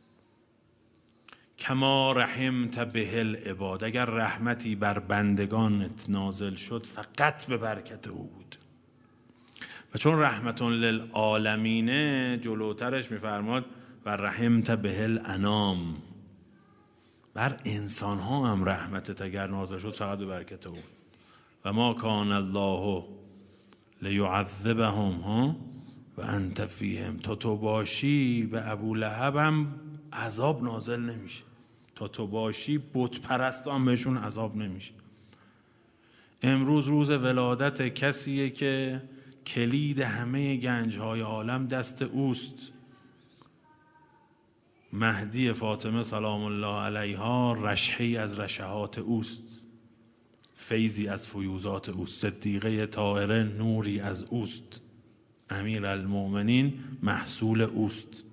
کما رحمت به العباد، اگر رحمتی بر بندگانت نازل شد فقط به برکت او بود. و چون رحمت للعالمینه جلوترش میفرماد و رحمت به الانام، بر انسان ها هم رحمتت اگر نازل شد فقط به برکت او. و ما کان الله لیعذبهم ها و انت فیهم، تا تو باشی به ابولهب هم عذاب نازل نمیشه، تا تو باشی بت پرستان بهشون عذاب نمیشه. امروز روز ولادت کسیه که کلید همه گنج‌های عالم دست اوست. مهدی فاطمه سلام الله علیها رشحه‌ای از رشحات اوست، فیضی از فیوزات اوست. صدیقه طاهره نوری از اوست. امیرالمؤمنین محصول اوست.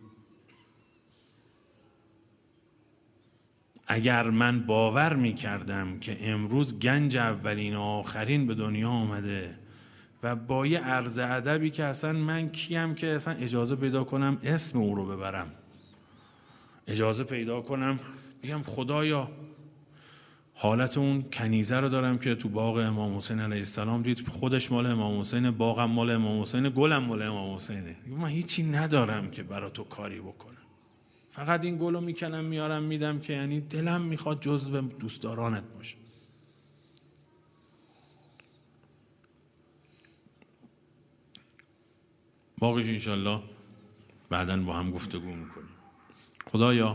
اگر من باور می کردم که امروز گنج اولین و آخرین به دنیا آمده و با یه عرض ادبی که اصلا من کیم که اصلا اجازه پیدا کنم اسم او رو ببرم، اجازه پیدا کنم بگم خدایا حالت اون کنیزه رو دارم که تو باغ امام حسین علیه السلام دید، خودش مال امام حسین، باغم مال امام حسین، گلم مال امام حسینه، من هیچی ندارم که برا تو کاری بکنم، فقط این گلو میکنم میارم میدم که یعنی دلم میخواد جزو دوستدارانت باشه. باقیش انشالله بعداً با هم گفتگو میکنیم. خدایا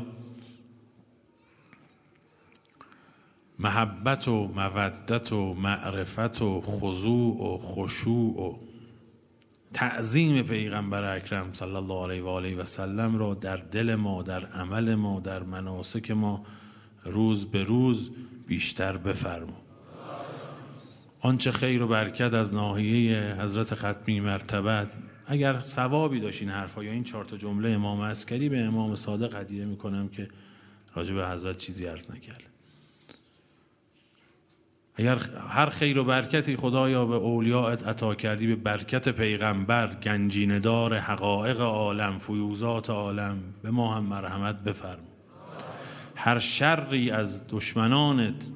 محبت و مودت و معرفت و خضوع و خشوع و تعظیم پیغمبر اکرم صلی الله علیه و آله و سلم را در دل ما، در عمل ما، در مناسک ما روز به روز بیشتر بفرما. آنچه خیر و برکت از ناحیه حضرت ختمی مرتبت، اگر ثوابی داشت این حرفا یا این چهار تا جمله امام عسکری به امام صادق هدیه میکنم که راجع به حضرت چیزی عرض نکرد. اگر هر خیر و برکتی خدایا به اولیاءت عطا کردی به برکت پیغمبر، گنجینه دار حقایق عالم، فیوزات عالم، به ما هم مرحمت بفرما. هر شری از دشمنانت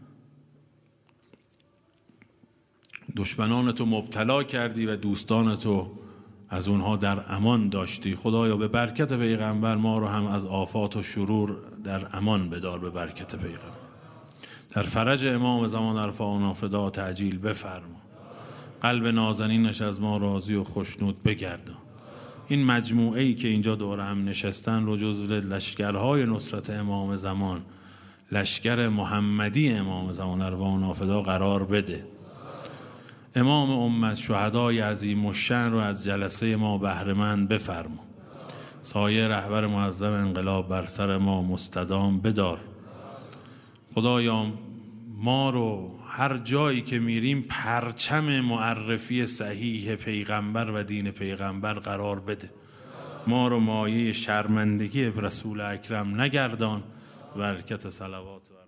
دشمنانتو مبتلا کردی و دوستانتو از اونها در امان داشتی، خدایا به برکت پیغمبر ما رو هم از آفات و شرور در امان بدار. به برکت پیغمبر در فرج امام زمان ارفعنا فدا تعجیل بفرما. قلب نازنینش از ما راضی و خوشنود بگردان. این مجموعه ای که اینجا دور هم نشستن رو جزو لشکرهای نصرت امام زمان، لشکر محمدی امام زمان ارفعنا فدا قرار بده. امام امت شهدای عظیم الشأن رو از جلسه ما بهره‌مند بفرما. سایه رهبر معظم انقلاب بر سر ما مستدام بدار. خدایا ما رو هر جایی که میریم پرچم معرفی صحیح پیغمبر و دین پیغمبر قرار بده. ما رو مایه شرمندگی رسول اکرم نگردان. برکت صلوات و